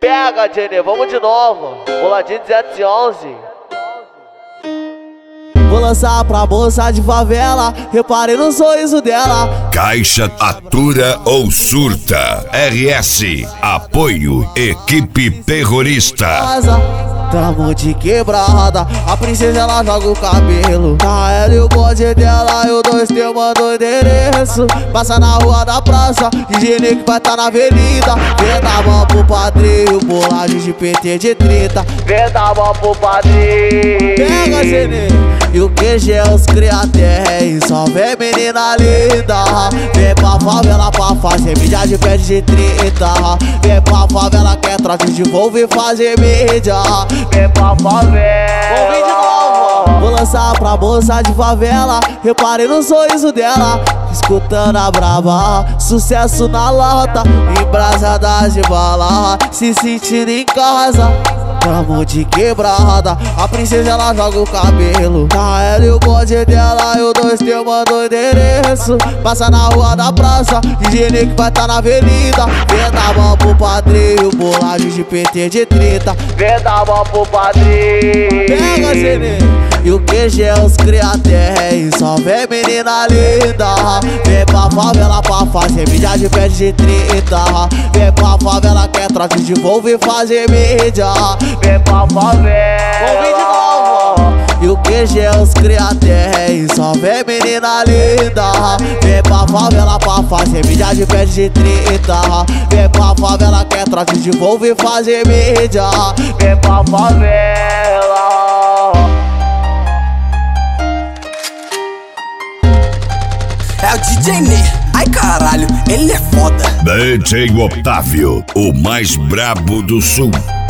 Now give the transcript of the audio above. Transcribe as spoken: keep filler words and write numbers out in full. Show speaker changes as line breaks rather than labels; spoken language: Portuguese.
Pega, Jenny, vamos de novo. Boladinho duzentos e onze.
Vou lançar pra moça de favela, reparei no sorriso dela.
Caixa atura ou surta. R S, apoio, equipe terrorista.
Casa, tamo de quebrada, a princesa ela joga o cabelo. Na ela e o bode dela, eu dois te mando o endereço. Passa na rua da praça, de Gene que vai tá na avenida. Venda a mão pro padrinho, bolagem de P T de trinta.
Venda a mão pro padrinho.
Pega, Gene. E o Q G é os criatéis, só vem menina linda. Vem pra favela pra fazer mídia de pé de trinta. Vem pra favela quer trote de Volvo e fazer mídia.
Vem pra favela.
Vou vir de novo. Vou lançar pra moça de favela, reparei no sorriso dela. Escutando a braba, sucesso na lata, embrasadas de bala, se sentindo em casa. Tamo de quebrada, a princesa ela joga o cabelo. Na ela e o bode dela, eu dois te mando o endereço. Passa na rua da praça, de Gene que vai tá na avenida. Venda a mão pro padrinho, bolagem de P T de trinta.
Venda a mão pro padrinho.
Pega, Gene. E o Q G é os criatéis, só vem menina linda. Vem pra favela pra fazer mídia de pé de trinta. Vem pra favela quer trote de Volvo e fazer mídia.
Vem pra favela.
Vou vir de novo. E o Q G é os criatéis, só vem menina linda. Vem pra favela pra fazer mídia de pé de trinta. Vem pra favela quer trote de Volvo e fazer mídia.
Vem pra favela.
É o D J Ney, ai caralho, ele é foda.
D J Otávio, o mais brabo do sul.